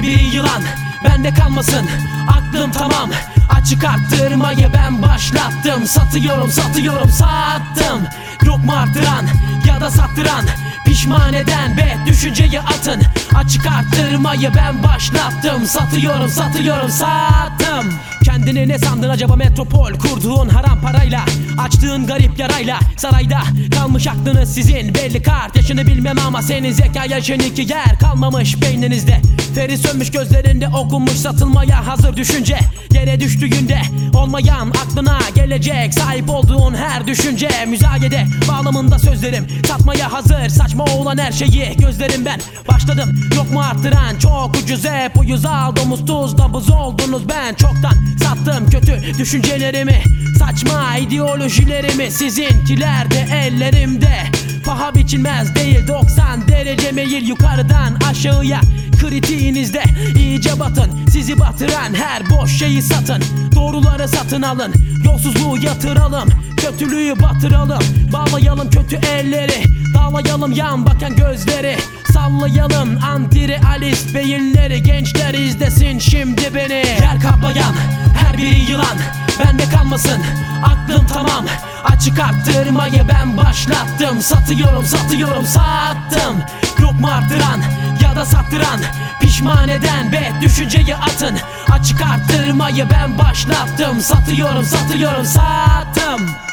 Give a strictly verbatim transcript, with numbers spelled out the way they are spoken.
biri yılan, bende kalmasın. Aklım tamam, açık arttırmayı ben başlattım. Satıyorum satıyorum sattım. Yok mu arttıran ya da sattıran, pişman eden be düşünceyi atın. Açık arttırmayı ben başlattım. Satıyorum satıyorum sattım. Kendini ne sandın acaba, metropol kurduğun haram parayla, açtığın garip yarayla. Sarayda kalmış aklınız sizin, belli kart yaşını bilmem ama senin zeka yaşın iki yer kalmamış beyninizde. Feri sönmüş gözlerinde okunmuş satılmaya hazır düşünce. Yere düştüğünde olmayan aklına gelecek sahip olduğun her düşünce. Müzayede bağlamında sözlerim satmaya hazır, saçma olan her şeyi gözlerim ben başladım. Yok mu arttıran, çok ucuz hep uyuz aldığımız tuzla buz oldunuz. Ben çoktan sattım kötü düşüncelerimi, saçma ideolojilerimi. Sizinkiler de ellerimde, paha biçilmez değil doksan derece meyil yukarıdan aşağıya. Kritiğinizde iyice batın, sizi batıran her boş şeyi satın. Doğruları satın alın, yolsuzluğu yatıralım, kötülüğü batıralım. Bağlayalım kötü elleri, dağlayalım yan bakan gözleri. Sallayalım anti-realist beyinleri, gençler izlesin şimdi beni. Yer kaplayan her biri yılan, bende kalmasın. Aklım tamam, açık arttırmayı ben başlattım. Satıyorum satıyorum sattım. Yok mu arttıran ya da sattıran, pişman eden be düşünceyi atın. Açık arttırmayı ben başlattım. Satıyorum satıyorum sattım.